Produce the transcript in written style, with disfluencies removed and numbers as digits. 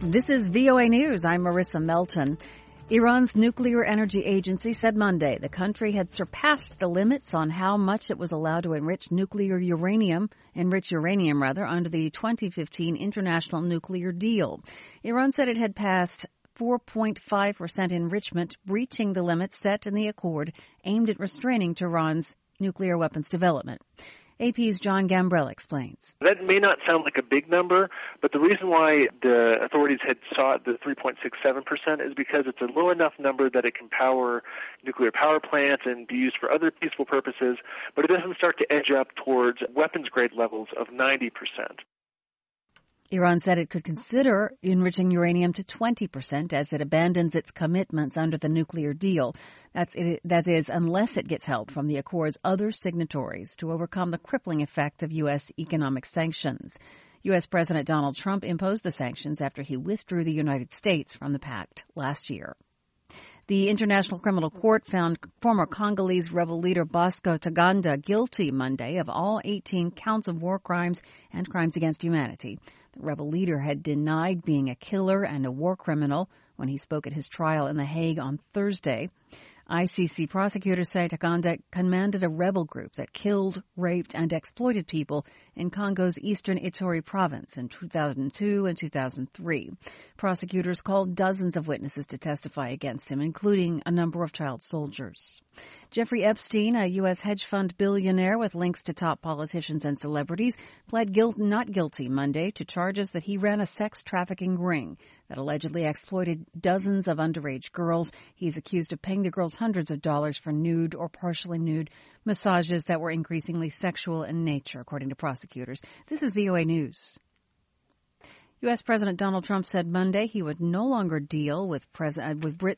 This is VOA News. I'm Marissa Melton. Iran's Nuclear Energy Agency said Monday the country had surpassed the limits on how much it was allowed to enrich uranium under the 2015 International Nuclear Deal. Iran said it had passed 4.5% enrichment, breaching the limits set in the accord aimed at restraining Tehran's nuclear weapons development. AP's John Gambrell explains. That may not sound like a big number, but the reason why the authorities had sought the 3.67% is because it's a low enough number that it can power nuclear power plants and be used for other peaceful purposes, but it doesn't start to edge up towards weapons-grade levels of 90%. Iran said it could consider enriching uranium to 20% as it abandons its commitments under the nuclear deal. That is, unless it gets help from the accord's other signatories to overcome the crippling effect of U.S. economic sanctions. U.S. President Donald Trump imposed the sanctions after he withdrew the United States from the pact last year. The International Criminal Court found former Congolese rebel leader Bosco Ntaganda guilty Monday of all 18 counts of war crimes and crimes against humanity. The rebel leader had denied being a killer and a war criminal when he spoke at his trial in The Hague on Thursday. ICC prosecutors say Ntaganda commanded a rebel group that killed, raped, and exploited people in Congo's eastern Ituri province in 2002 and 2003. Prosecutors called dozens of witnesses to testify against him, including a number of child soldiers. Jeffrey Epstein, a U.S. hedge fund billionaire with links to top politicians and celebrities, pled not guilty Monday to charges that he ran a sex trafficking ring that allegedly exploited dozens of underage girls. He's accused of paying the girls hundreds of dollars for nude or partially nude massages that were increasingly sexual in nature, according to prosecutors. This is VOA News. U.S. President Donald Trump said Monday he would no longer deal with